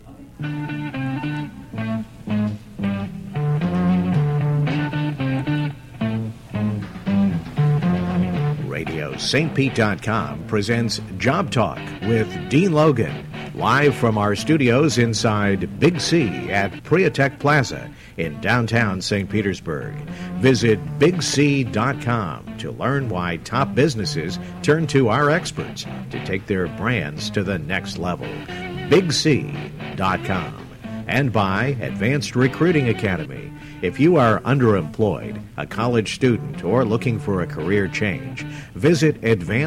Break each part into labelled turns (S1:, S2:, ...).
S1: RadioSt.Pete.com presents Job Talk with Dean Logan, live from our studios inside Big C at Priatech Plaza in downtown St. Petersburg. Visit BigC.com to learn why top businesses turn to our experts to take their brands to the next level. BigC.com. And by Advanced Recruiting Academy. If you are underemployed, a college student, or looking for a career change, visit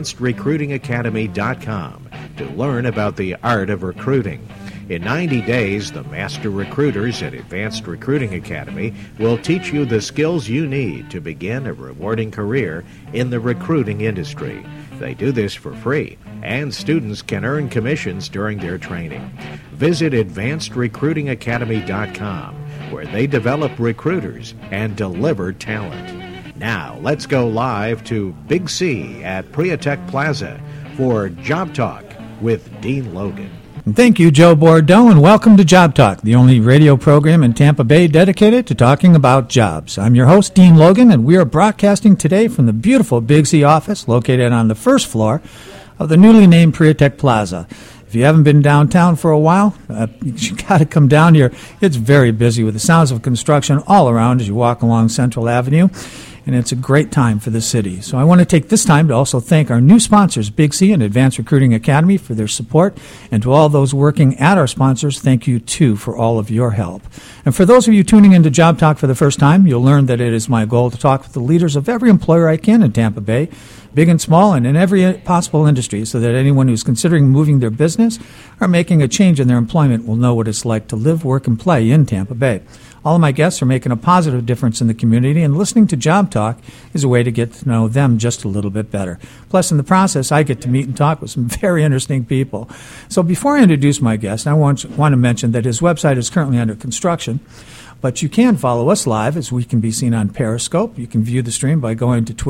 S1: AdvancedRecruitingAcademy.com to learn about the art of recruiting. In 90 days, the master recruiters at Advanced Recruiting Academy will teach you the skills you need to begin a rewarding career in the recruiting industry. They do this for free, and students can earn commissions during their training. Visit AdvancedRecruitingAcademy.com, where they develop recruiters and deliver talent. Now, let's go live to Big C at Priatech Plaza for Job Talk with Dean Logan.
S2: Thank you, Joe Bordeaux, and welcome to Job Talk, the only radio program in Tampa Bay dedicated to talking about jobs. I'm your host, Dean Logan, and we are broadcasting today from the beautiful Big C office located on the first floor of the newly named Priatech Plaza. If you haven't been downtown for a while, you got to come down here. It's very busy with the sounds of construction all around as you walk along Central Avenue, and it's a great time for the city. So I want to take this time to also thank our new sponsors, Big C and Advanced Recruiting Academy, for their support, and to all those working at our sponsors, thank you, too, for all of your help. And for those of you tuning into Job Talk for the first time, you'll learn that it is my goal to talk with the leaders of every employer I can in Tampa Bay, big and small, and in every possible industry, so that anyone who's considering moving their business or making a change in their employment will know what it's like to live, work, and play in Tampa Bay. All of my guests are making a positive difference in the community, and listening to Job Talk is a way to get to know them just a little bit better. Plus, in the process, I get to meet and talk with some very interesting people. So before I introduce my guest, I want to mention that his website is currently under construction, but you can follow us live as we can be seen on Periscope. You can view the stream by going to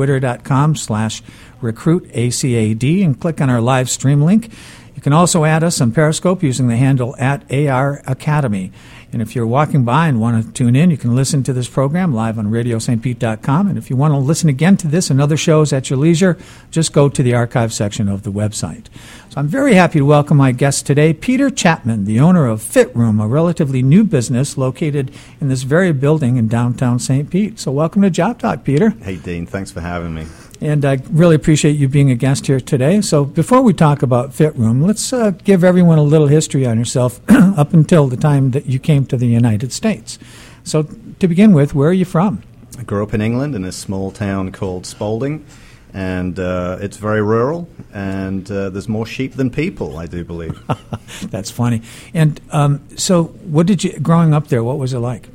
S2: twitter.com/recruitacad and click on our live stream link. You can also add us on Periscope using the handle @AR Academy. And if you're walking by and want to tune in, you can listen to this program live on RadioSt.Pete.com. And if you want to listen again to this and other shows at your leisure, just go to the archive section of the website. So I'm very happy to welcome my guest today, Peter Chapman, the owner of Fit Room, a relatively new business located in this very building in downtown St. Pete. So welcome to Job Talk, Peter.
S3: Hey, Dean. Thanks for having me.
S2: And I really appreciate you being a guest here today. So before we talk about Fit Room, let's give everyone a little history on yourself up until the time that you came to the United States. So to begin with, where are you from?
S3: I grew up in England in a small town called Spalding, and it's very rural, and there's more sheep than people, I do believe.
S2: That's funny. And so what did you, growing up there, what was it like?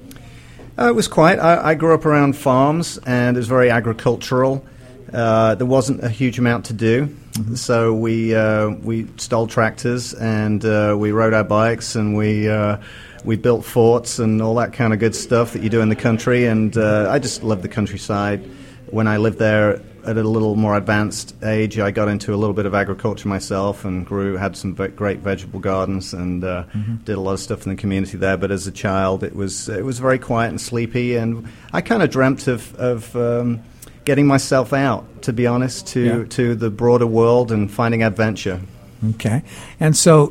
S3: It was quite. I grew up around farms, and it was very agricultural. There wasn't a huge amount to do, so we stole tractors and we rode our bikes and we built forts and all that kind of good stuff that you do in the country. And I just loved the countryside. When I lived there at a little more advanced age, I got into a little bit of agriculture myself and had some great vegetable gardens and did a lot of stuff in the community there. But as a child, it was very quiet and sleepy, and I kind of dreamt of getting myself out, to be honest, to the broader world and finding adventure.
S2: Okay. And so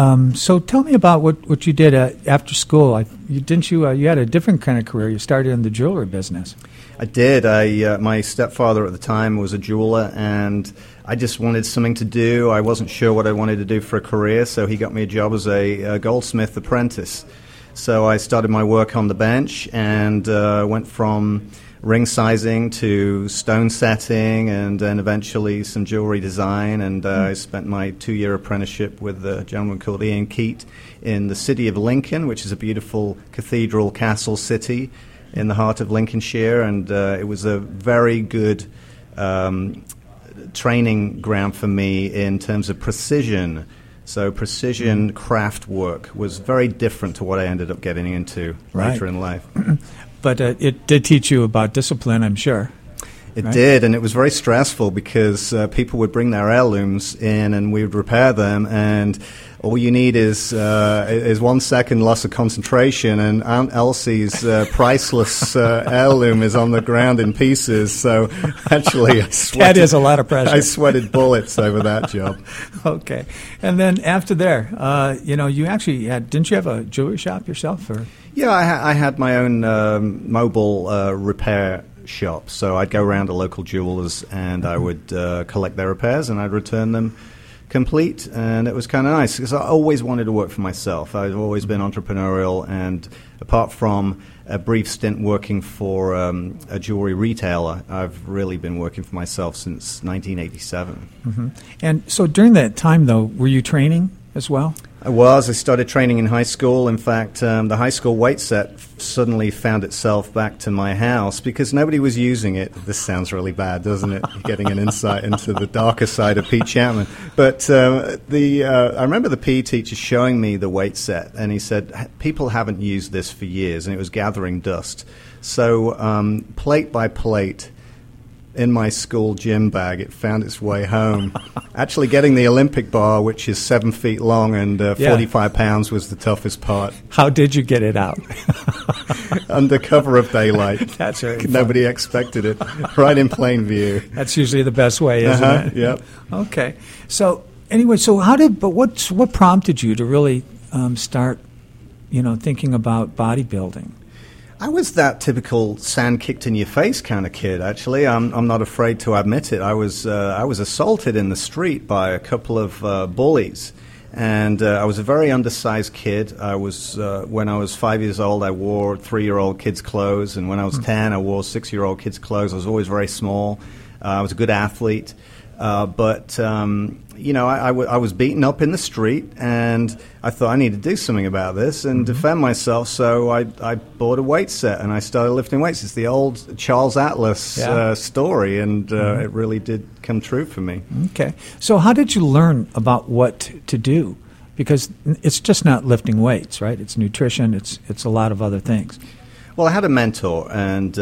S2: tell me about what you did after school. You had a different kind of career. You started in the jewelry business.
S3: I did. My stepfather at the time was a jeweler, and I just wanted something to do. I wasn't sure what I wanted to do for a career, so he got me a job as a goldsmith apprentice. So I started my work on the bench and went from ring sizing to stone setting, and then eventually some jewelry design. And I spent my 2-year apprenticeship with a gentleman called Ian Keat in the city of Lincoln, which is a beautiful cathedral castle city in the heart of Lincolnshire. And it was a very good training ground for me in terms of precision. So precision craft work was very different to what I ended up getting into later in life.
S2: But it did teach you about discipline, I'm sure. right?
S3: did, and it was very stressful because people would bring their heirlooms in, and we would repair them, and all you need is 1 second loss of concentration, and Aunt Elsie's priceless heirloom is on the ground in pieces. So actually,
S2: that is a lot of pressure.
S3: I sweated bullets over that job.
S2: Okay, and then after there, you actually didn't you have a jewelry shop yourself? Or?
S3: Yeah, I had my own mobile repair shop. So I'd go around to local jewelers, and I would collect their repairs, and I'd return them complete, and it was kind of nice because I always wanted to work for myself. I've always been entrepreneurial, and apart from a brief stint working for a jewelry retailer, I've really been working for myself since 1987.
S2: Mm-hmm. And so during that time, though, were you training as well? I
S3: started training in high school. In fact, the high school weight set suddenly found itself back to my house because nobody was using it. This sounds really bad, doesn't it? Getting an insight into the darker side of Pete Chapman. But I remember the PE teacher showing me the weight set, and he said, people haven't used this for years, and it was gathering dust. So plate by plate, in my school gym bag, it found its way home. Actually, getting the Olympic bar, which is 7 feet long and 45 pounds, was the toughest part.
S2: How did you get it out?
S3: Under cover of daylight.
S2: That's right.
S3: Nobody expected it. Right in plain view.
S2: That's usually the best way, isn't it?
S3: Yep.
S2: Okay. So anyway, what prompted you to really start, thinking about bodybuilding?
S3: I was that typical sand kicked in your face kind of kid. Actually, I'm not afraid to admit it. I was assaulted in the street by a couple of bullies, and I was a very undersized kid. I was when I was 5 years old, I wore 3-year-old kids' clothes, and when I was 10, I wore 6-year-old kids' clothes. I was always very small. I was a good athlete, but I was beaten up in the street, and I thought I need to do something about this and defend myself. So I bought a weight set, and I started lifting weights. It's the old Charles Atlas story, and it really did come true for me.
S2: Okay. So how did you learn about what to do? Because it's just not lifting weights, right? It's nutrition. It's a lot of other things.
S3: Well, I had a mentor, and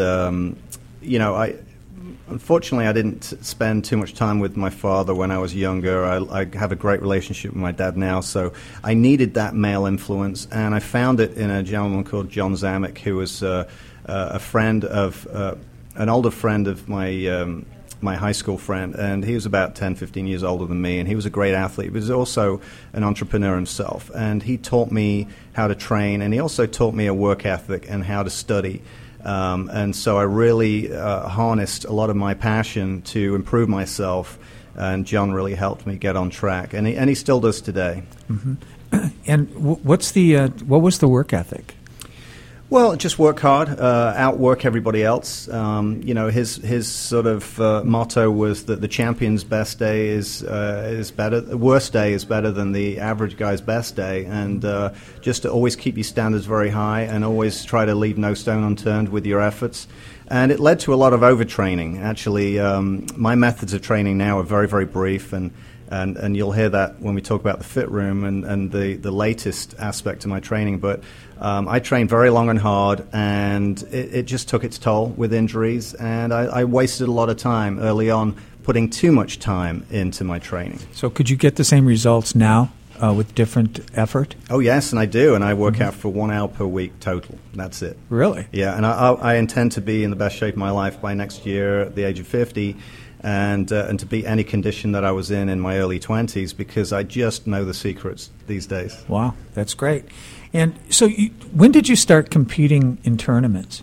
S3: Unfortunately, I didn't spend too much time with my father when I was younger. I have a great relationship with my dad now, so I needed that male influence, and I found it in a gentleman called John Zamek, who was a friend of an older friend of my high school friend, and he was about 10, 15 years older than me, and he was a great athlete, but he was also an entrepreneur himself, and he taught me how to train, and he also taught me a work ethic and how to study. And so I really harnessed a lot of my passion to improve myself, and John really helped me get on track, and he still does today.
S2: Mm-hmm. And what was the work ethic?
S3: Well, just work hard, outwork everybody else. His sort of motto was that the champion's best day is better. The worst day is better than the average guy's best day, and just to always keep your standards very high and always try to leave no stone unturned with your efforts. And it led to a lot of overtraining. Actually, my methods of training now are very, very brief, and you'll hear that when we talk about the fit room and the latest aspect of my training. But I trained very long and hard, and it just took its toll with injuries, and I wasted a lot of time early on putting too much time into my training.
S2: So could you get the same results now with different effort?
S3: Oh, yes, and I do, and I work out for 1 hour per week total. That's it.
S2: Really?
S3: Yeah, and I intend to be in the best shape of my life by next year at the age of 50, and to beat any condition that I was in my early 20s, because I just know the secrets these days.
S2: Wow, that's great. And so when did you start competing in tournaments?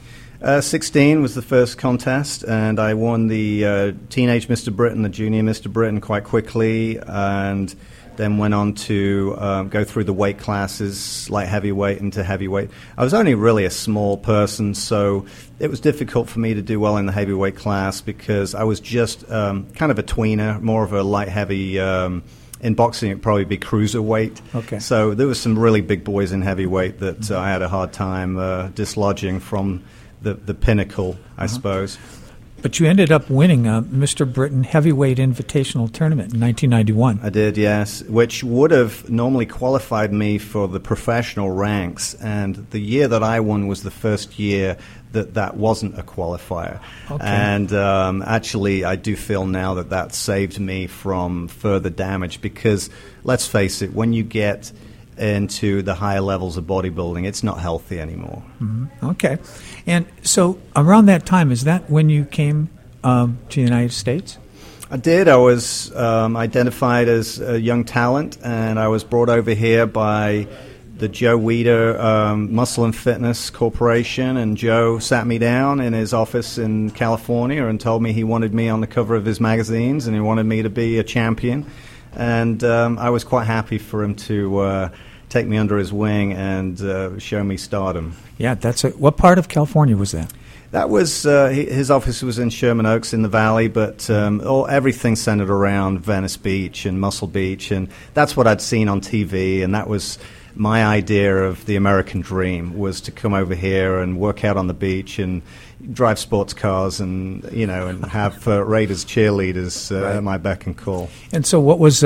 S3: 16 was the first contest, and I won the Teenage Mr. Britain, the Junior Mr. Britain quite quickly, and then went on to go through the weight classes, light heavyweight into heavyweight. I was only really a small person, so it was difficult for me to do well in the heavyweight class because I was just kind of a tweener, more of a light heavy. In boxing, it'd probably be cruiserweight.
S2: Okay.
S3: So there was some really big boys in heavyweight that I had a hard time dislodging from the pinnacle, I suppose.
S2: But you ended up winning a Mr. Britain Heavyweight Invitational Tournament in 1991.
S3: I did, yes, which would have normally qualified me for the professional ranks. And the year that I won was the first year that wasn't a qualifier.
S2: Okay.
S3: And actually, I do feel now that saved me from further damage because, let's face it, when you get into the higher levels of bodybuilding, it's not healthy anymore.
S2: Mm-hmm. Okay. And so around that time, is that when you came to the United States?
S3: I did. I was identified as a young talent, and I was brought over here by the Joe Weider Muscle and Fitness Corporation, and Joe sat me down in his office in California and told me he wanted me on the cover of his magazines and he wanted me to be a champion. And I was quite happy for him to take me under his wing and show me stardom.
S2: Yeah, what part of California was that?
S3: That was his office was in Sherman Oaks in the Valley, but everything centered around Venice Beach and Muscle Beach, and that's what I'd seen on TV, and that was my idea of the American dream, was to come over here and work out on the beach and drive sports cars and and have Raiders cheerleaders at my beck and call.
S2: And so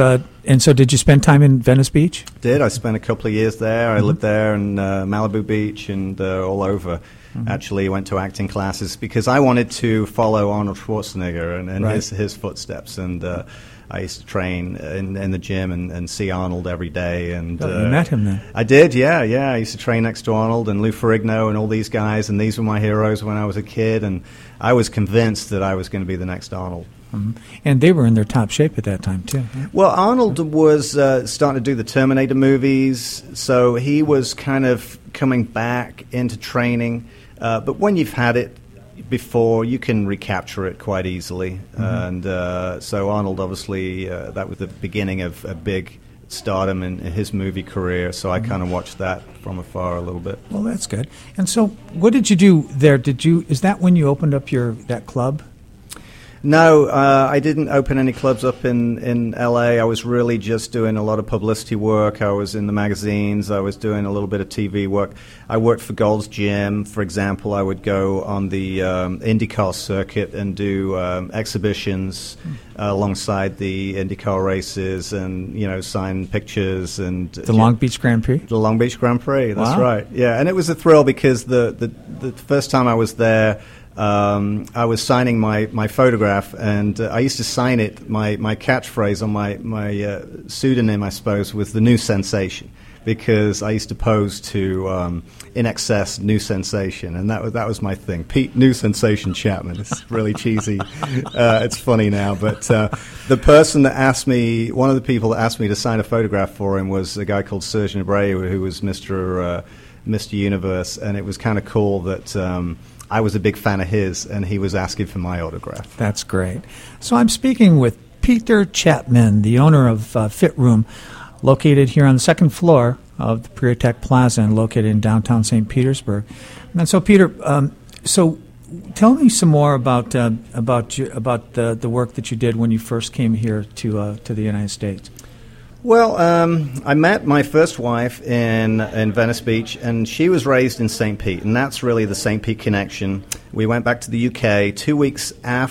S2: did you spend time in Venice Beach?
S3: Did. I spent a couple of years there. I lived there in Malibu Beach and all over. Mm-hmm. Actually went to acting classes because I wanted to follow Arnold Schwarzenegger and his footsteps, and I used to train in the gym and see Arnold every day. And
S2: you met him then?
S3: I did, yeah. I used to train next to Arnold and Lou Ferrigno and all these guys, and these were my heroes when I was a kid, and I was convinced that I was going to be the next Arnold.
S2: Mm-hmm. And they were in their top shape at that time, too. Right?
S3: Well, Arnold was starting to do the Terminator movies, so he was kind of coming back into training. But when you've had it before, you can recapture it quite easily. Mm-hmm. And so Arnold, obviously, that was the beginning of a big stardom in his movie career, so I kind of watched that from afar a little bit.
S2: Well, that's good. And so what did you do there? Is that when you opened up that club?
S3: No, I didn't open any clubs up in L.A. I was really just doing a lot of publicity work. I was in the magazines. I was doing a little bit of TV work. I worked for Gold's Gym, for example. I would go on the IndyCar circuit and do exhibitions alongside the IndyCar races and, sign pictures. And
S2: the Long Beach Grand Prix?
S3: The Long Beach Grand Prix, that's
S2: wow.
S3: right. Yeah, and it was a thrill because the first time I was there, I was signing my photograph, and I used to sign it. My catchphrase on my pseudonym, I suppose, was the New Sensation, because I used to pose to In Excess New Sensation, and that was my thing. Pete New Sensation Chapman. It's really cheesy. It's funny now, but the person that asked me, one of the people that asked me to sign a photograph for him, was a guy called Serge Abreu, who was Mr. Universe, and it was kind of cool that. I was a big fan of his, and he was asking for my autograph.
S2: That's great. So I'm speaking with Peter Chapman, the owner of Fit Room, located here on the second floor of the Priotech Plaza and located in downtown St. Petersburg. And so, Peter, so tell me some more about the work that you did when you first came here to the United States.
S3: Well, I met my first wife in Venice Beach, and she was raised in St. Pete, and that's really the St. Pete connection. We went back to the UK 2 weeks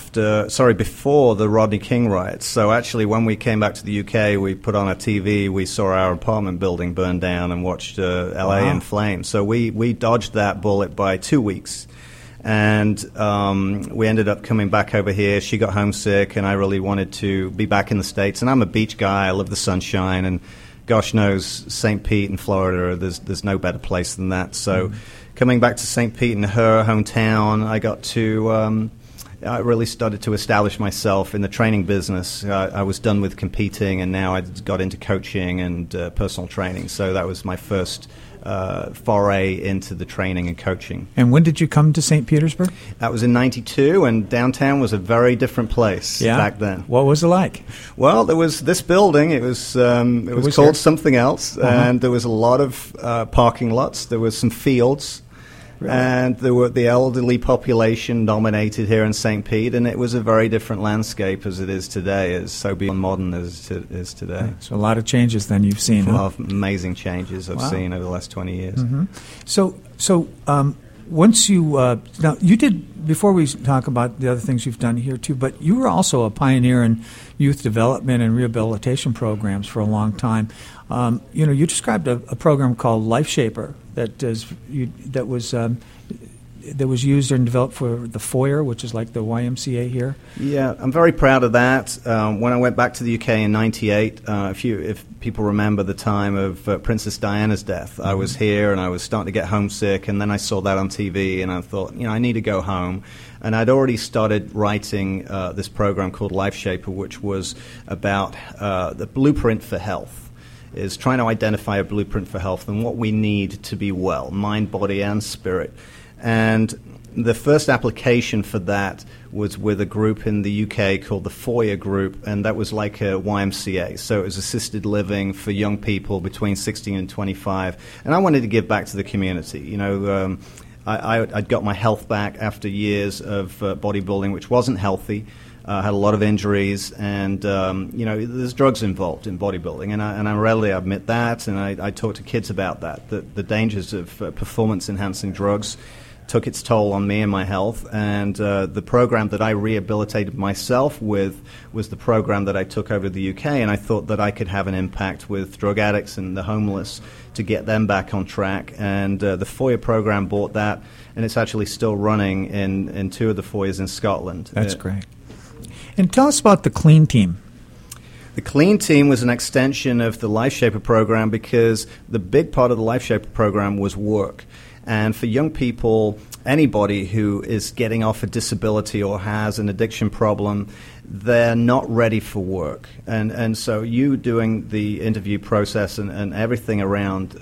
S3: before the Rodney King riots. So actually, when we came back to the UK, we put on a TV, we saw our apartment building burn down and watched LA in flames. So we dodged that bullet by 2 weeks. And we ended up coming back over here. She got homesick, and I really wanted to be back in the States. And I'm a beach guy. I love the sunshine. And gosh knows, St. Pete in Florida, there's no better place than that. So coming back to St. Pete in her hometown, I got to I really started to establish myself in the training business. I was done with competing, and now I got into coaching and personal training. So that was my first foray into the training and coaching.
S2: And when did you come to St. Petersburg?
S3: That was in '92, and downtown was a very different place back then.
S2: What was it like?
S3: Well, there was this building. It was called something else, and there was a lot of parking lots. There was some fields. Really? And the elderly population dominated here in St. Pete, and it was a very different landscape as it is today, as so beyond modern as it is today.
S2: Right. So a lot of changes then you've seen.
S3: A lot of amazing changes I've seen over the last 20 years.
S2: Mm-hmm. So once you now you did before we talk about the other things you've done here too, but you were also a pioneer in youth development and rehabilitation programs for a long time. You described a program called Life Shaper that was used and developed for the Foyer, which is like the YMCA here.
S3: Yeah, I'm very proud of that. When I went back to the UK in '98, if people remember the time of Princess Diana's death, I was here and I was starting to get homesick, and then I saw that on TV and I thought, I need to go home. And I'd already started writing this program called Life Shaper, which was about the blueprint for health. Is trying to identify a blueprint for health and what we need to be well, mind, body, and spirit. And the first application for that was with a group in the UK called the Foyer Group, and that was like a YMCA. So it was assisted living for young people between 16 and 25. And I wanted to give back to the community. I'd got my health back after years of bodybuilding, which wasn't healthy. Had a lot of injuries, and there's drugs involved in bodybuilding, and I readily admit that, and I talk to kids about that, the dangers of performance-enhancing drugs took its toll on me and my health, and the program that I rehabilitated myself with was the program that I took over to the UK, and I thought that I could have an impact with drug addicts and the homeless to get them back on track, and the Foyer program bought that, and it's actually still running in 2 of the Foyers in Scotland.
S2: That's great. And tell us about the Clean Team.
S3: The Clean Team was an extension of the Life Shaper program because the big part of the Life Shaper program was work. And for young people, anybody who is getting off a disability or has an addiction problem, they're not ready for work. And so you doing the interview process and everything around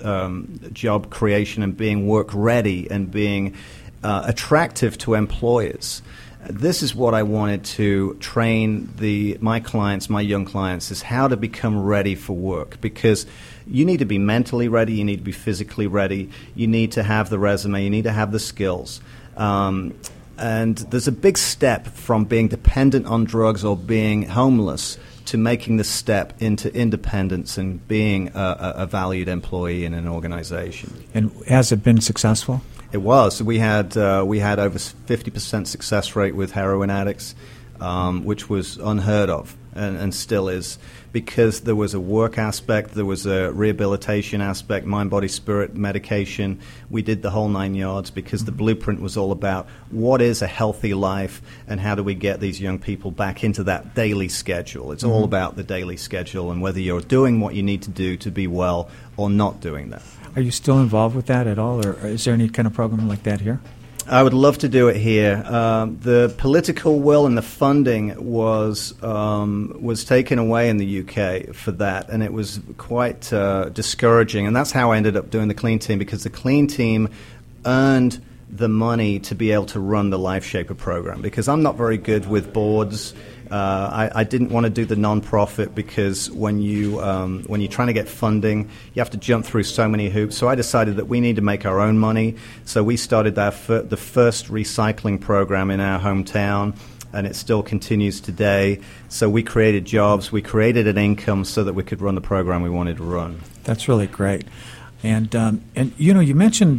S3: job creation and being work ready and being attractive to employers. This is what I wanted to train my clients, my young clients, is how to become ready for work. Because you need to be mentally ready, you need to be physically ready, you need to have the resume, you need to have the skills. And there's a big step from being dependent on drugs or being homeless to making the step into independence and being a valued employee in an organization.
S2: And has it been successful?
S3: It was. We had over 50% success rate with heroin addicts, which was unheard of and still is, because there was a work aspect, there was a rehabilitation aspect, mind, body, spirit, medication. We did the whole 9 yards because the blueprint was all about what is a healthy life and how do we get these young people back into that daily schedule. It's all about the daily schedule and whether you're doing what you need to do to be well or not doing that.
S2: Are you still involved with that at all, or is there any kind of program like that here?
S3: I would love to do it here. The political will and the funding was taken away in the UK for that, and it was quite discouraging. And that's how I ended up doing the Clean Team, because the Clean Team earned the money to be able to run the Life Shaper program, because I'm not very good with boards. I didn't want to do the non-profit because when you're trying to get funding, you have to jump through so many hoops. So I decided that we need to make our own money. So we started the first recycling program in our hometown, and it still continues today. So we created jobs, we created an income so that we could run the program we wanted to run.
S2: That's really great. And you mentioned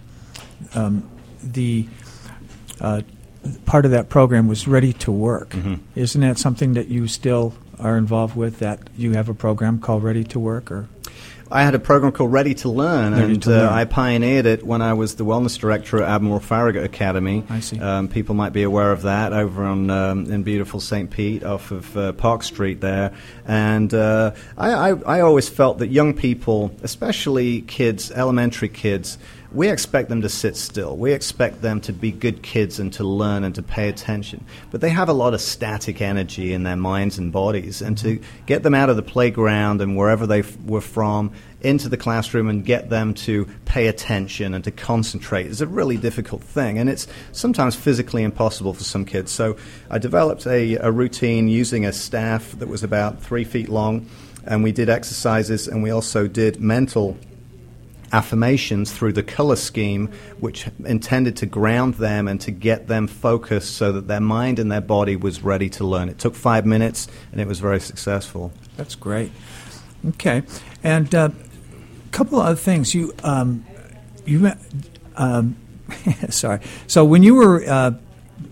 S2: the part of that program was Ready to Work. Mm-hmm. Isn't that something that you still are involved with, that you have a program called Ready to Work? Or
S3: I had a program called Ready to Learn, I pioneered it when I was the wellness director at Admiral Farragut Academy.
S2: I see.
S3: People might be aware of that over on in beautiful St. Pete off of Park Street there. And I always felt that young people, especially kids, elementary kids, we expect them to sit still. We expect them to be good kids and to learn and to pay attention. But they have a lot of static energy in their minds and bodies. And to get them out of the playground and wherever they were from into the classroom and get them to pay attention and to concentrate is a really difficult thing. And it's sometimes physically impossible for some kids. So I developed a routine using a staff that was about 3 feet long. And we did exercises, and we also did mental affirmations through the color scheme, which intended to ground them and to get them focused so that their mind and their body was ready to learn. It took 5 minutes, and it was very successful.
S2: That's great. Okay, and a couple of other things. Sorry. So when you were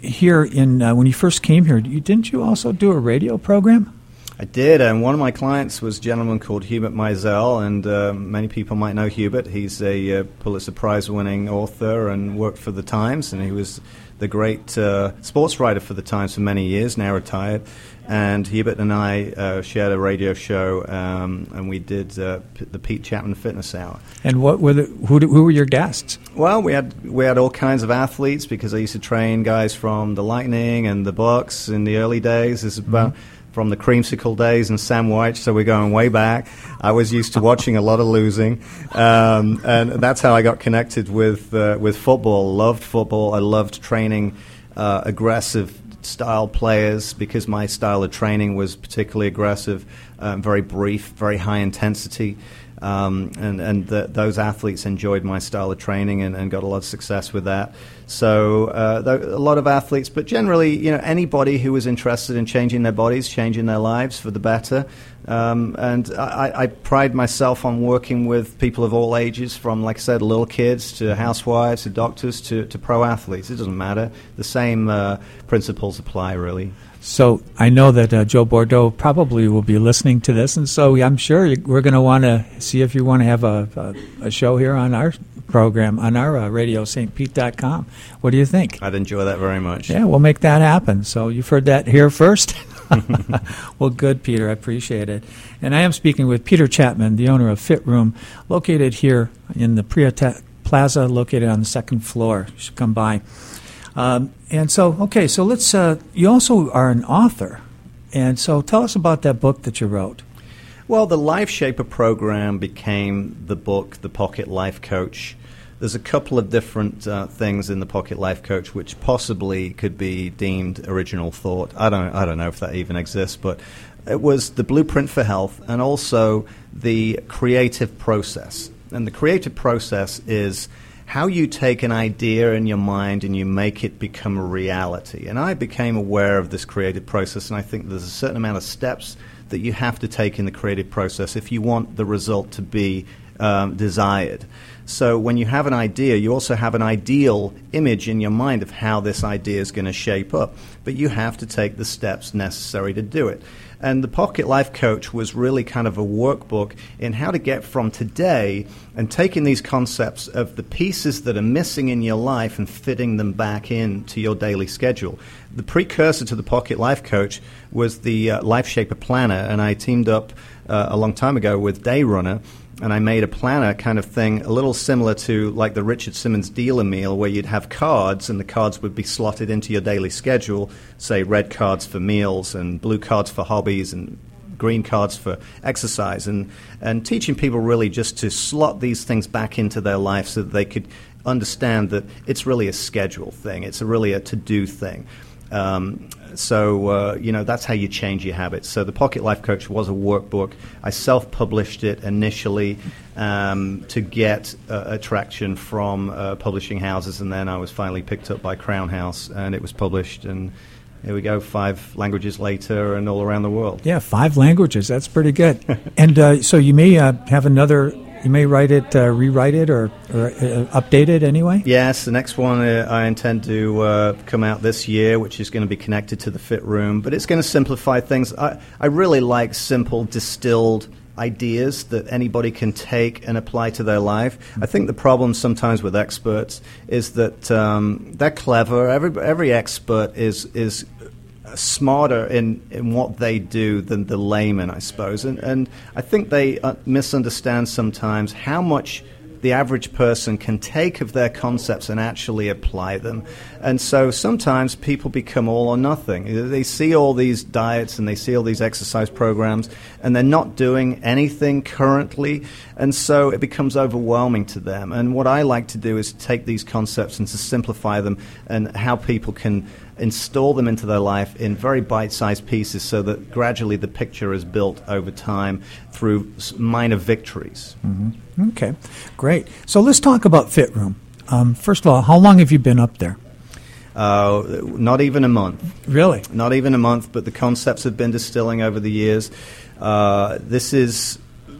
S2: here in when you first came here, didn't you also do a radio program?
S3: I did, and one of my clients was a gentleman called Hubert Meisel, and many people might know Hubert. He's a Pulitzer Prize-winning author and worked for The Times, and he was the great sports writer for The Times for many years, now retired. And Hubert and I shared a radio show, and we did the Pete Chapman Fitness Hour.
S2: And what were who were your guests?
S3: Well, we had all kinds of athletes, because I used to train guys from the Lightning and the Bucks in the early days. This is about from the Creamsicle days and Sam White, so we're going way back. I was used to watching a lot of losing, and that's how I got connected with football. Loved football. I loved training aggressive style players, because my style of training was particularly aggressive, very brief, very high intensity. Those athletes enjoyed my style of training and got a lot of success with that. So a lot of athletes, but generally, anybody who was interested in changing their bodies, changing their lives for the better. And I pride myself on working with people of all ages, from, like I said, little kids to housewives to doctors to pro athletes. It doesn't matter. The same principles apply, really.
S2: So I know that Joe Bordeaux probably will be listening to this, and so I'm sure we're going to want to see if you want to have a show here on our program, on our radio, stpete.com. What do you think?
S3: I'd enjoy that very much.
S2: Yeah, we'll make that happen. So you've heard that here first? Well, good, Peter. I appreciate it. And I am speaking with Peter Chapman, the owner of Fit Room, located here in the Priatec Plaza, located on the second floor. You should come by. And so let's, you also are an author. And so tell us about that book that you wrote.
S3: Well, the Life Shaper program became the book, The Pocket Life Coach. There's a couple of different things in the Pocket Life Coach which possibly could be deemed original thought. I don't know if that even exists, but it was the blueprint for health and also the creative process. And the creative process is how you take an idea in your mind and you make it become a reality. And I became aware of this creative process, and I think there's a certain amount of steps that you have to take in the creative process if you want the result to be desired. So when you have an idea, you also have an ideal image in your mind of how this idea is going to shape up, but you have to take the steps necessary to do it. And the Pocket Life Coach was really kind of a workbook in how to get from today and taking these concepts of the pieces that are missing in your life and fitting them back into your daily schedule. The precursor to the Pocket Life Coach was the Life Shaper Planner, and I teamed up a long time ago with Day Runner, and I made a planner kind of thing, a little similar to like the Richard Simmons dealer meal, where you'd have cards, and the cards would be slotted into your daily schedule, say red cards for meals and blue cards for hobbies and green cards for exercise, and teaching people really just to slot these things back into their life so that they could understand that it's really a schedule thing. It's really a to-do thing. So that's how you change your habits. So the Pocket Life Coach was a workbook. I self-published it initially to get attraction from publishing houses, and then I was finally picked up by Crown House, and it was published, and here we go, 5 languages later and all around the world.
S2: Yeah, 5 languages. That's pretty good. And so you may have another... You may write it, rewrite it, or update it anyway?
S3: Yes, the next one I intend to come out this year, which is going to be connected to the Fit Room, but it's going to simplify things. I really like simple, distilled ideas that anybody can take and apply to their life. I think the problem sometimes with experts is that they're clever. Every expert is smarter in what they do than the layman, I suppose. And I think they misunderstand sometimes how much the average person can take of their concepts and actually apply them. And so sometimes people become all or nothing. They see all these diets and they see all these exercise programs, and they're not doing anything currently, and so it becomes overwhelming to them. And what I like to do is take these concepts and to simplify them, and how people can install them into their life in very bite-sized pieces so that gradually the picture is built over time through minor victories.
S2: Mm-hmm. Okay, great. So let's talk about Fit Room. First of all, how long have you been up there?
S3: Not even a month.
S2: Really?
S3: Not even a month, but the concepts have been distilling over the years. This is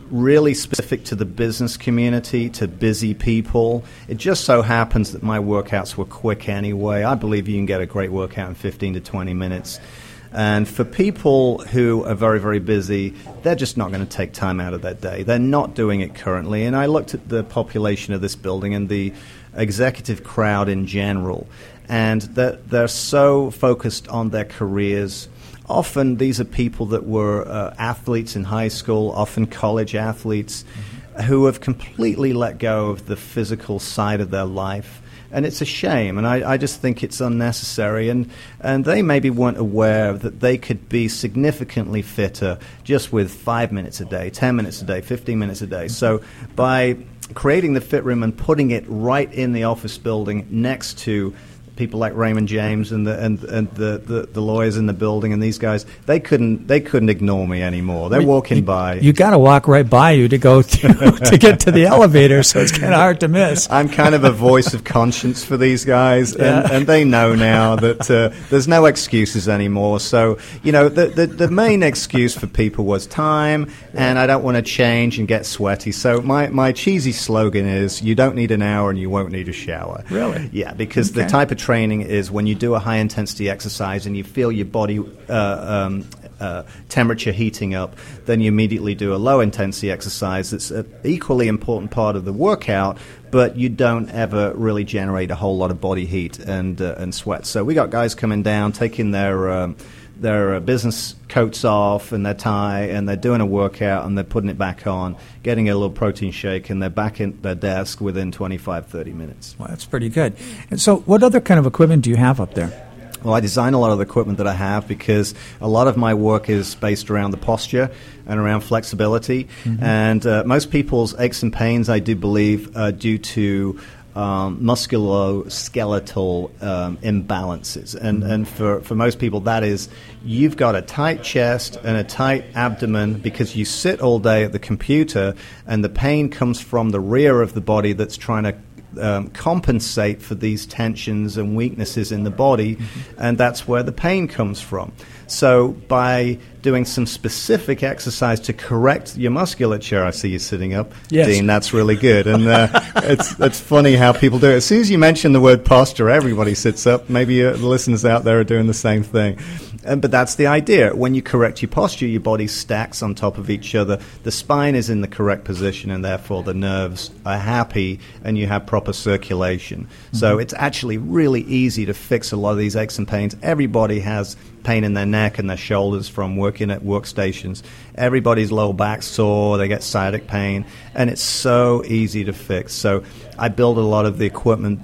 S3: really specific to the business community, to busy people. It just so happens that my workouts were quick anyway. I believe you can get a great workout in 15 to 20 minutes. And for people who are very, very busy, they're just not going to take time out of their day. They're not doing it currently. And I looked at the population of this building and the executive crowd in general, and they're so focused on their careers. Often these are people that were athletes in high school, often college athletes, who have completely let go of the physical side of their life. And it's a shame, and I just think it's unnecessary. And they maybe weren't aware that they could be significantly fitter just with 5 minutes a day, 10 minutes a day, 15 minutes a day. So by creating the Fit Room and putting it right in the office building next to people like Raymond James and the lawyers in the building and these guys, they couldn't ignore me anymore. They're walking by.
S2: You got to walk right by you to go through, to get to the elevator, so it's kind of hard to miss.
S3: I'm kind of a voice of conscience for these guys, and they know now that there's no excuses anymore. So, the main excuse for people was time, and I don't want to change and get sweaty. So my cheesy slogan is, you don't need an hour and you won't need a shower.
S2: Really?
S3: Yeah, because the type of training is when you do a high-intensity exercise and you feel your body temperature heating up, then you immediately do a low-intensity exercise that's an equally important part of the workout, but you don't ever really generate a whole lot of body heat and sweat. So we got guys coming down, taking their business coats off and their tie, and they're doing a workout and they're putting it back on, getting a little protein shake, and they're back in their desk within 25-30 minutes.
S2: Well, that's pretty good. And so what other kind of equipment do you have up there?
S3: Well, I design a lot of the equipment that I have because a lot of my work is based around the posture and around flexibility. And most people's aches and pains, I do believe, are due to musculoskeletal imbalances. And for most people, that is, you've got a tight chest and a tight abdomen because you sit all day at the computer, and the pain comes from the rear of the body that's trying to compensate for these tensions and weaknesses in the body, and that's where the pain comes from. So by doing some specific exercise to correct your musculature, I see you sitting up,
S2: yes.
S3: Dean, that's really good. And it's funny how people do it. As soon as you mention the word posture, everybody sits up. Maybe the listeners out there are doing the same thing. But that's the idea. When you correct your posture, your body stacks on top of each other. The spine is in the correct position, and therefore the nerves are happy, and you have proper circulation. So it's actually really easy to fix a lot of these aches and pains. Everybody has pain in their neck and their shoulders from working at workstations. Everybody's lower back sore, they get sciatic pain, and it's so easy to fix. So I build a lot of the equipment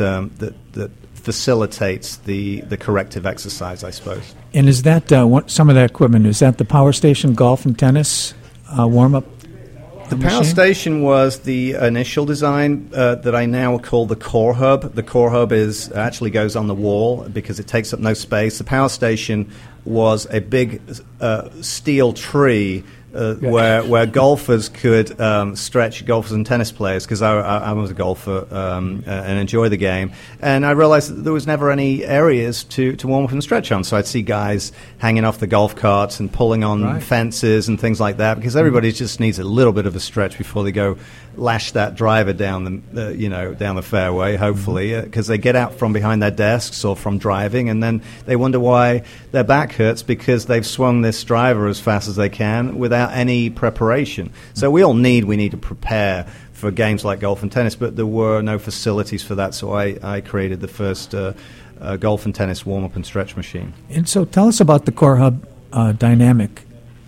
S3: that facilitates the corrective exercise, I suppose.
S2: And is that some of that equipment, is that the Power Station golf and tennis warm-up?
S3: The Power Station was the initial design that I now call the Core Hub. The Core Hub actually goes on the wall because it takes up no space. The Power Station was a big steel tree where golfers could stretch, golfers and tennis players, because I was a golfer and enjoy the game. And I realized that there was never any areas to warm up and stretch on. So I'd see guys hanging off the golf carts and pulling on fences and things like that, because everybody just needs a little bit of a stretch before they go lash that driver down the fairway, hopefully, because they get out from behind their desks or from driving, and then they wonder why their back hurts because they've swung this driver as fast as they can without any preparation. So we need to prepare for games like golf and tennis, but there were no facilities for that, so I created the first golf and tennis warm-up and stretch machine.
S2: And so tell us about the Core Hub dynamic.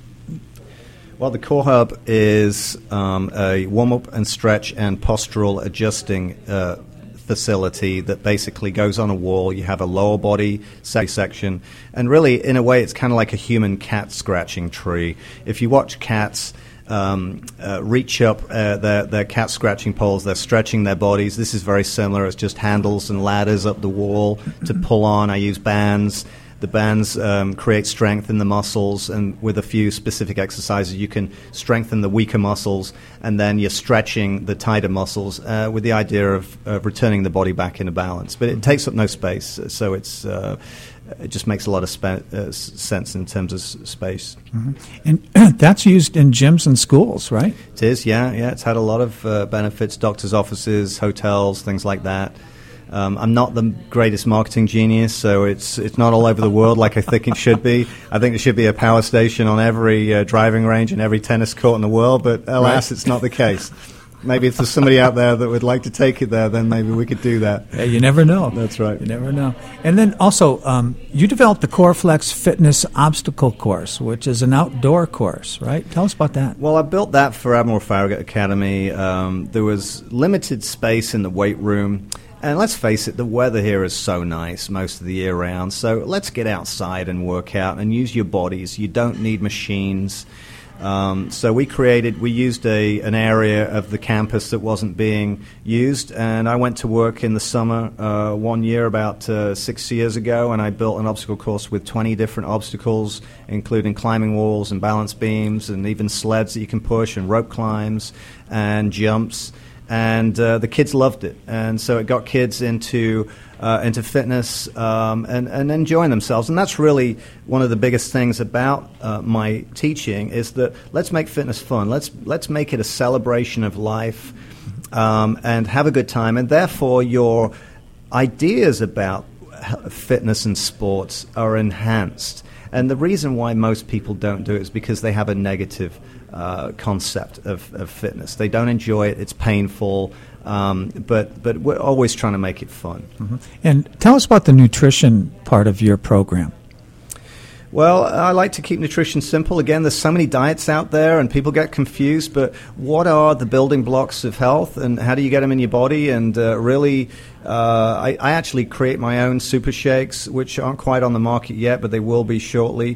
S3: Well, the Core Hub is a warm-up and stretch and postural adjusting facility that basically goes on a wall. You have a lower body section, and really, in a way, it's kind of like a human cat scratching tree. If you watch cats reach up their cat scratching poles, they're stretching their bodies. This is very similar. It's just handles and ladders up the wall to pull on. I use bands. The bands create strength in the muscles, and with a few specific exercises, you can strengthen the weaker muscles, and then you're stretching the tighter muscles with the idea of returning the body back into balance. But it takes up no space, so it's it just makes a lot of sense in terms of space.
S2: Mm-hmm. And that's used in gyms and schools, right?
S3: It is, yeah. It's had a lot of benefits, doctors' offices, hotels, things like that. I'm not the greatest marketing genius, so it's not all over the world like I think it should be. I think there should be a power station on every driving range and every tennis court in the world, but alas, It's not the case. Maybe if there's somebody out there that would like to take it there, then maybe we could do that.
S2: Yeah, you never know.
S3: That's right.
S2: You never know. And then also, you developed the CoreFlex Fitness Obstacle Course, which is an outdoor course, right? Tell us about that.
S3: Well, I built that for Admiral Farragut Academy. There was limited space in the weight room. And let's face it, the weather here is so nice most of the year round. So let's get outside and work out and use your bodies. You don't need machines. So we used an area of the campus that wasn't being used. And I went to work in the summer one year about 6 years ago, and I built an obstacle course with 20 different obstacles, including climbing walls and balance beams and even sleds that you can push and rope climbs and jumps. And the kids loved it, and so it got kids into fitness and enjoying themselves. And that's really one of the biggest things about my teaching is that let's make fitness fun. Let's make it a celebration of life and have a good time. And therefore, your ideas about fitness and sports are enhanced. And the reason why most people don't do it is because they have a negative concept of fitness. They don't enjoy it. It's painful. But we're always trying to make it fun.
S2: Mm-hmm. And tell us about the nutrition part of your program.
S3: Well, I like to keep nutrition simple. Again, there's so many diets out there, and people get confused. But what are the building blocks of health, and how do you get them in your body? And I actually create my own super shakes, which aren't quite on the market yet, but they will be shortly.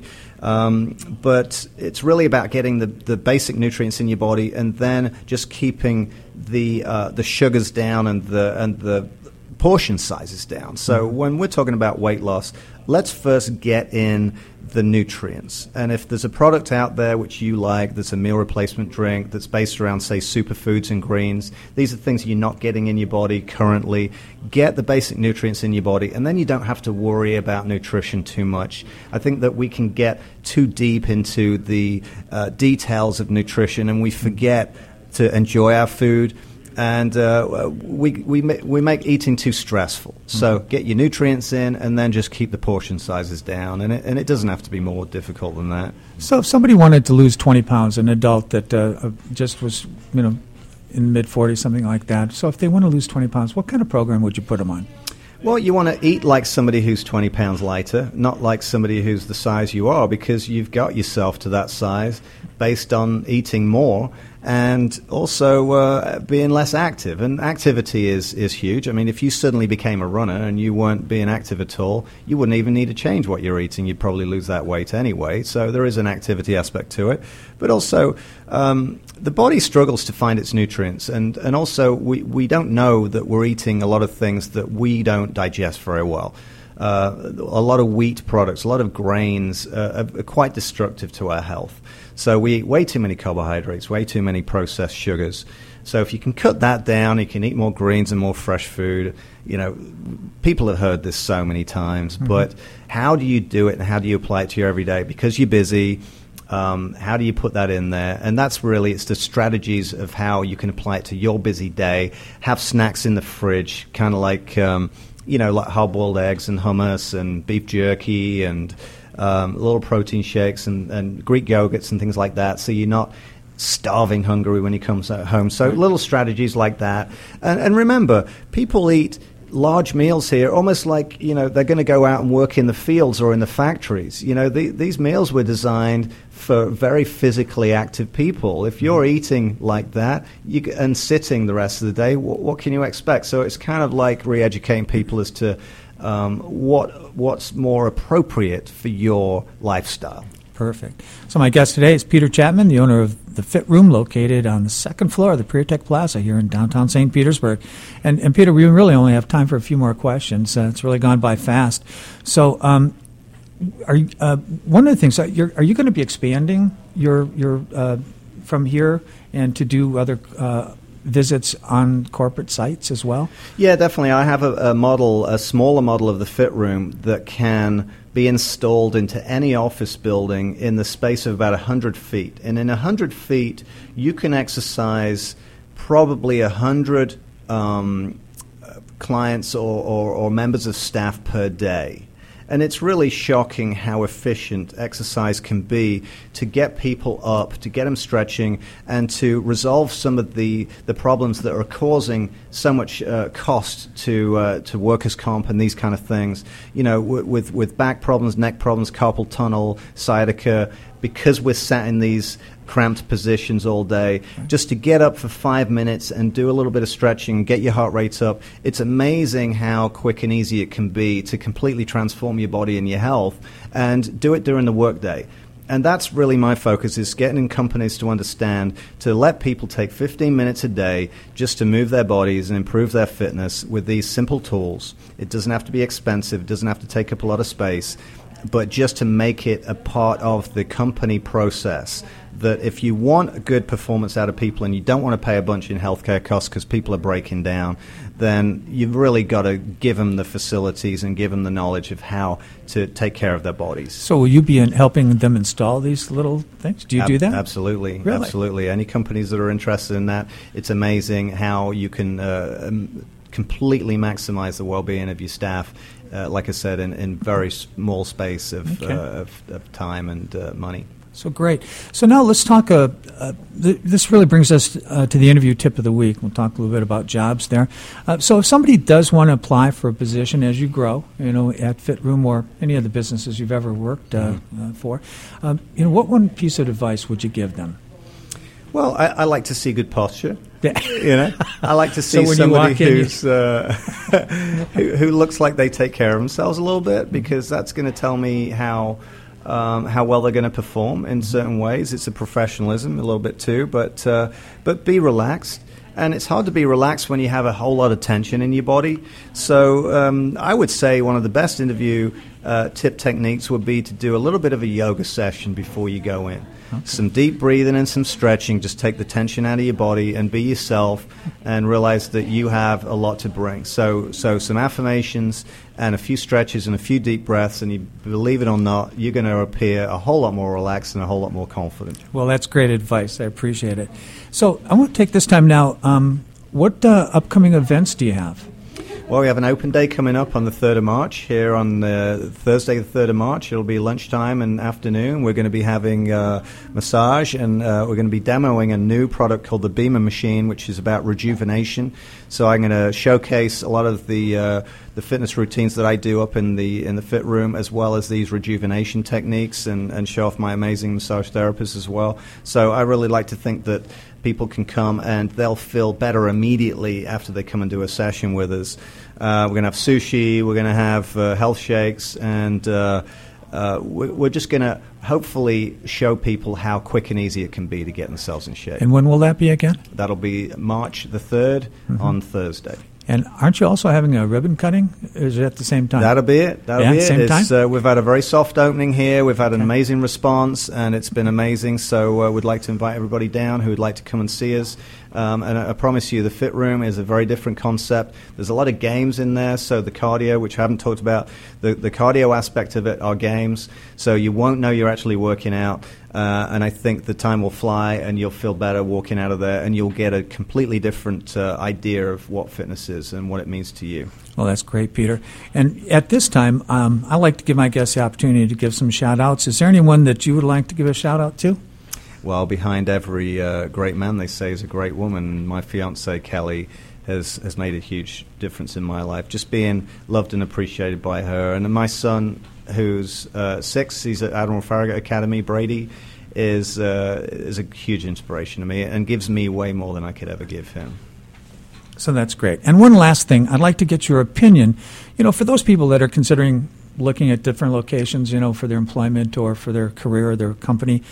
S3: But it's really about getting the basic nutrients in your body, and then just keeping the sugars down and the portion sizes down. So when we're talking about weight loss, let's first get in the nutrients. And if there's a product out there which you like, there's a meal replacement drink that's based around, say, superfoods and greens, these are things you're not getting in your body currently. Get the basic nutrients in your body, and then you don't have to worry about nutrition too much. I think that we can get too deep into the details of nutrition, and we forget to enjoy our food. And we make eating too stressful. So get your nutrients in, and then just keep the portion sizes down. And it doesn't have to be more difficult than that.
S2: So if somebody wanted to lose 20 pounds, an adult that just was, in the mid-40s, something like that. So if they want to lose 20 pounds, what kind of program would you put them on?
S3: Well, you want to eat like somebody who's 20 pounds lighter, not like somebody who's the size you are, because you've got yourself to that size based on eating more and also being less active. And activity is huge. I mean, if you suddenly became a runner and you weren't being active at all, you wouldn't even need to change what you're eating. You'd probably lose that weight anyway. So there is an activity aspect to it. But also, the body struggles to find its nutrients. And also, we don't know that we're eating a lot of things that we don't digest very well. A lot of wheat products, a lot of grains are quite destructive to our health. So we eat way too many carbohydrates, way too many processed sugars. So if you can cut that down, you can eat more greens and more fresh food. People have heard this so many times, but how do you do it and how do you apply it to your everyday? Because you're busy, how do you put that in there? And that's really, it's the strategies of how you can apply it to your busy day. Have snacks in the fridge, kind of like, like hard-boiled eggs and hummus and beef jerky and little protein shakes and Greek yogurts and things like that, so you're not starving hungry when you come home. So little strategies like that. And remember, people eat large meals here almost like, they're going to go out and work in the fields or in the factories. These meals were designed for very physically active people. If you're eating like that and sitting the rest of the day, what can you expect? So it's kind of like re-educating people as to what's more appropriate for your lifestyle.
S2: Perfect. So my guest today is Peter Chapman, the owner of the Fit Room, located on the second floor of the PreaTech Plaza here in downtown St. Petersburg. And Peter, we really only have time for a few more questions. It's really gone by fast. So one of the things, are you going to be expanding your from here and to do other visits on corporate sites as well?
S3: Yeah, definitely. I have a smaller model of the Fit Room that can be installed into any office building in the space of about 100 feet. And in 100 feet, you can exercise probably 100 clients or members of staff per day. And it's really shocking how efficient exercise can be to get people up, to get them stretching, and to resolve some of the problems that are causing so much cost to workers' comp and these kind of things. You know, with back problems, neck problems, carpal tunnel, sciatica, because we're sat in these cramped positions all day, just to get up for 5 minutes and do a little bit of stretching, get your heart rates up. It's amazing how quick and easy it can be to completely transform your body and your health, and do it during the workday. And that's really my focus, is getting companies to understand, to let people take 15 minutes a day just to move their bodies and improve their fitness with these simple tools. It doesn't have to be expensive, it doesn't have to take up a lot of space, but just to make it a part of the company process. That if you want a good performance out of people and you don't want to pay a bunch in healthcare costs because people are breaking down, then you've really got to give them the facilities and give them the knowledge of how to take care of their bodies.
S2: So will you be helping them install these little things? Do you do that?
S3: Absolutely.
S2: Really?
S3: Absolutely. Any companies that are interested in that, it's amazing how you can completely maximize the well-being of your staff, like I said, in very small space of time and money.
S2: So great. So now let's talk, this really brings us to the interview tip of the week. We'll talk a little bit about jobs there. So if somebody does want to apply for a position as you grow, at Fit Room or any of the businesses you've ever worked for, what one piece of advice would you give them?
S3: Well, I like to see good posture.
S2: Yeah.
S3: I like to see somebody who's who looks like they take care of themselves a little bit, because that's going to tell me how well they're going to perform in certain ways. It's a professionalism a little bit too, but be relaxed. And it's hard to be relaxed when you have a whole lot of tension in your body. So I would say one of the best interview tip techniques would be to do a little bit of a yoga session before you go in. Okay. Some deep breathing and some stretching. Just take the tension out of your body and be yourself, and realize that you have a lot to bring. So some affirmations and a few stretches and a few deep breaths, and you, believe it or not, you're going to appear a whole lot more relaxed and a whole lot more confident.
S2: Well, that's great advice. I appreciate it. So I want to take this time now. What upcoming events do you have?
S3: Well, we have an open day coming up on the 3rd of March, here on Thursday the 3rd of March. It'll be lunchtime and afternoon. We're going to be having massage, and we're going to be demoing a new product called the Beamer Machine, which is about rejuvenation. So I'm going to showcase a lot of the fitness routines that I do up in the Fit Room, as well as these rejuvenation techniques, and show off my amazing massage therapists as well. So I really like to think that people can come and they'll feel better immediately after they come and do a session with us. We're going to have sushi, we're going to have health shakes, and we're just going to hopefully show people how quick and easy it can be to get themselves in shape.
S2: And when will that be again?
S3: That'll be March the 3rd on Thursday.
S2: And aren't you also having a ribbon cutting? Or is it at the same time?
S3: That'll be it.
S2: Same time?
S3: We've had a very soft opening here. We've had an amazing response, and it's been amazing. So we'd like to invite everybody down who would like to come and see us. And I promise you, the Fit Room is a very different concept. There's a lot of games in there. So the cardio, which I haven't talked about, the cardio aspect of it are games. So you won't know you're actually working out. And I think the time will fly, and you'll feel better walking out of there, and you'll get a completely different idea of what fitness is and what it means to you.
S2: Well, that's great, Peter. And at this time, I like to give my guests the opportunity to give some shout-outs. Is there anyone that you would like to give a shout-out to?
S3: Well, behind every great man, they say, is a great woman. My fiancée, Kelly, has made a huge difference in my life, just being loved and appreciated by her. And my son, who's 6, he's at Admiral Farragut Academy, Brady, is a huge inspiration to me and gives me way more than I could ever give him.
S2: So that's great. And one last thing, I'd like to get your opinion. For those people that are considering looking at different locations, for their employment or for their career or their company,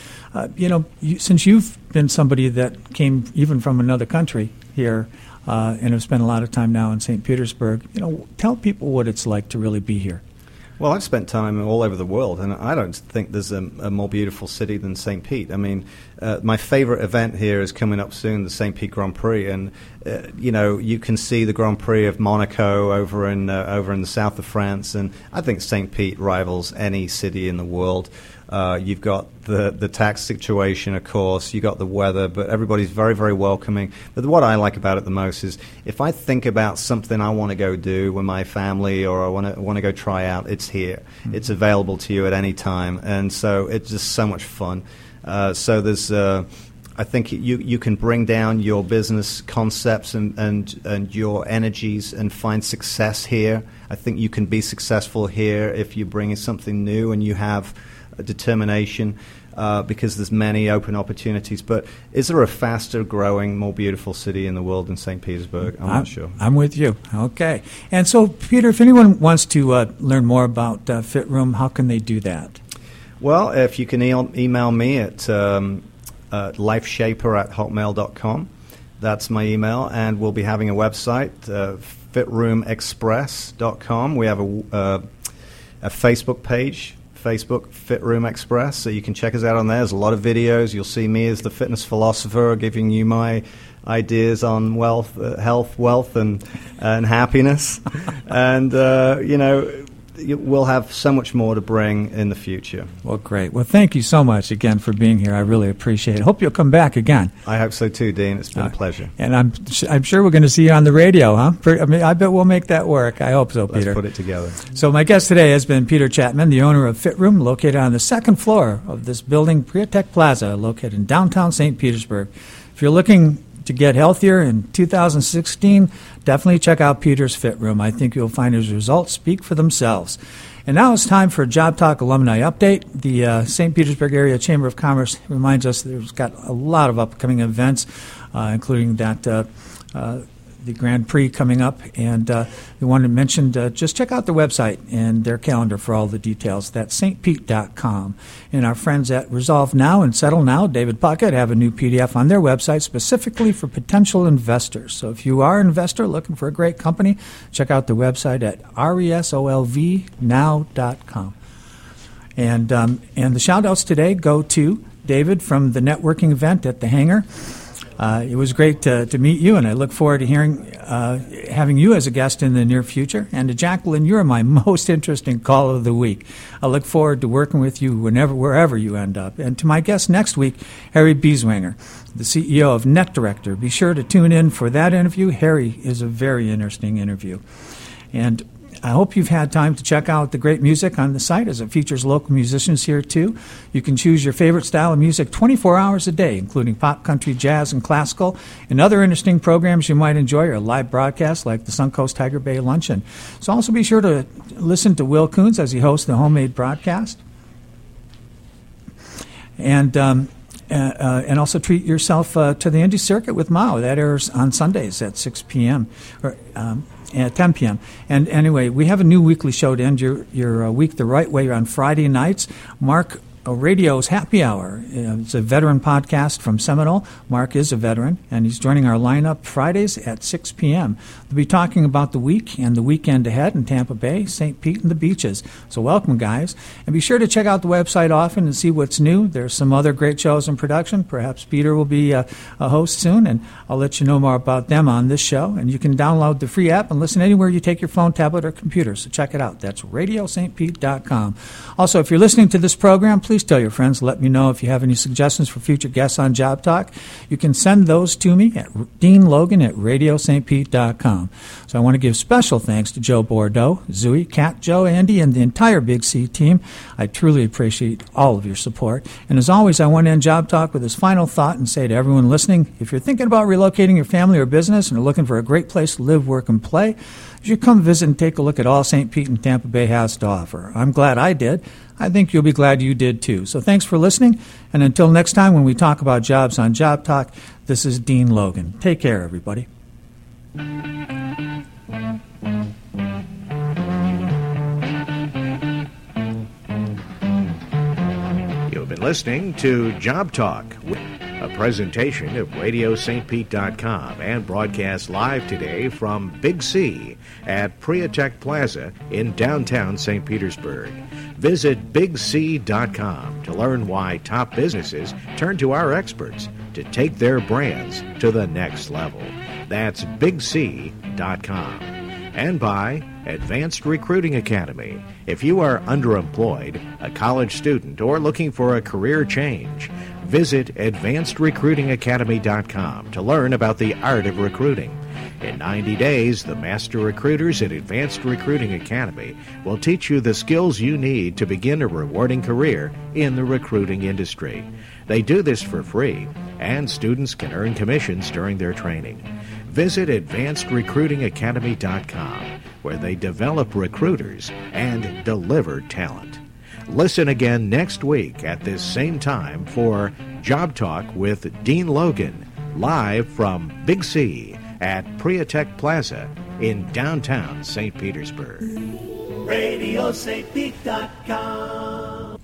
S2: since you've been somebody that came even from another country here and have spent a lot of time now in St. Petersburg, tell people what it's like to really be here.
S3: Well, I've spent time all over the world, and I don't think there's a more beautiful city than St. Pete. I mean, my favorite event here is coming up soon, the St. Pete Grand Prix, and you can see the Grand Prix of Monaco over in the south of France, and I think St. Pete rivals any city in the world. You've got the tax situation, of course. You've got the weather, but everybody's very, very welcoming. But what I like about it the most is if I think about something I want to go do with my family or I want to go try out, it's here. Mm-hmm. It's available to you at any time. And so it's just so much fun. So there's... I think you can bring down your business concepts and your energies and find success here. I think you can be successful here if you bring in something new and you have a determination because there's many open opportunities. But is there a faster growing, more beautiful city in the world than St. Petersburg? I'm not sure.
S2: I'm with you. Okay. And so, Peter, if anyone wants to learn more about Fit Room, how can they do that? Well,
S3: if you can email me at lifeshaper@hotmail.com. That's my email, and we'll be having a website, fitroomexpress.com. We have a Facebook page, Facebook Fit Room Express, so you can check us out on there. There's a lot of videos. You'll see me as the fitness philosopher giving you my ideas on health, wealth, and happiness. And, we'll have so much more to bring in the future.
S2: Well, great. Well, thank you so much again for being here. I really appreciate it. Hope you'll come back again.
S3: I hope so too, Dean. It's been a pleasure.
S2: And I'm sure we're going to see you on the radio, huh? I bet we'll make that work. I hope so, Peter.
S3: Let's put it together.
S2: So my guest today has been Peter Chapman, the owner of Fit Room, located on the second floor of this building, Priatech Plaza, located in downtown St. Petersburg. If you're looking to get healthier in 2016, definitely check out Peter's Fit Room. I think you'll find his results speak for themselves. And now it's time for a Job Talk alumni update. The St. Petersburg Area Chamber of Commerce reminds us that there's got a lot of upcoming events, including that the Grand Prix coming up. And we wanted to mention, just check out their website and their calendar for all the details. That's stpete.com. And our friends at Resolve Now and Settle Now, David Puckett, have a new PDF on their website specifically for potential investors. So if you are an investor looking for a great company, check out the website at resolvnow.com. And the shout-outs today go to David from the networking event at the Hangar. It was great to meet you, and I look forward to having you as a guest in the near future. And to Jacqueline, you're my most interesting call of the week. I look forward to working with you wherever you end up. And to my guest next week, Harry Bieswanger, the CEO of NetDirector. Be sure to tune in for that interview. Harry is a very interesting interview. And I hope you've had time to check out the great music on the site, as it features local musicians here, too. You can choose your favorite style of music 24 hours a day, including pop, country, jazz, and classical. And other interesting programs you might enjoy are live broadcasts like the Suncoast Tiger Bay Luncheon. So also be sure to listen to Will Coons as he hosts the homemade broadcast. And also treat yourself to the Indie Circuit with Mao. That airs on Sundays at 6 p.m. At 10 p.m. And anyway, we have a new weekly show to end your week the right way on Friday nights. Mark Radio's Happy Hour. It's a veteran podcast from Seminole. Mark is a veteran, and he's joining our lineup Fridays at 6 p.m. They'll be talking about the week and the weekend ahead in Tampa Bay, St. Pete, and the beaches. So welcome, guys. And be sure to check out the website often and see what's new. There's some other great shows in production. Perhaps Peter will be a host soon, and I'll let you know more about them on this show. And you can download the free app and listen anywhere you take your phone, tablet, or computer. So check it out. That's radiostpete.com. Also, if you're listening to this program, please tell your friends. Let me know if you have any suggestions for future guests on Job Talk. You can send those to me at deanlogan@radiostpete.com. So I want to give special thanks to Joe Bordeaux, Zooey, Kat, Joe, Andy, and the entire Big C team. I truly appreciate all of your support. And as always, I want to end Job Talk with this final thought and say to everyone listening, if you're thinking about relocating your family or business and are looking for a great place to live, work, and play, you should come visit and take a look at all St. Pete and Tampa Bay has to offer. I'm glad I did. I think you'll be glad you did too. So thanks for listening. And until next time when we talk about jobs on Job Talk, this is Dean Logan. Take care, everybody.
S1: You've been listening to Job Talk. A presentation of RadioSt. and broadcast live today from Big C at Priatech Plaza in downtown St. Petersburg. Visit BigC.com to learn why top businesses turn to our experts to take their brands to the next level. That's BigC.com. And by Advanced Recruiting Academy. If you are underemployed, a college student, or looking for a career change, visit AdvancedRecruitingAcademy.com to learn about the art of recruiting. In 90 days, the master recruiters at Advanced Recruiting Academy will teach you the skills you need to begin a rewarding career in the recruiting industry. They do this for free, and students can earn commissions during their training. Visit AdvancedRecruitingAcademy.com, where they develop recruiters and deliver talent. Listen again next week at this same time for Job Talk with Dean Logan, live from Big C at Priatech Plaza in downtown St. Petersburg.
S4: RadioSt.com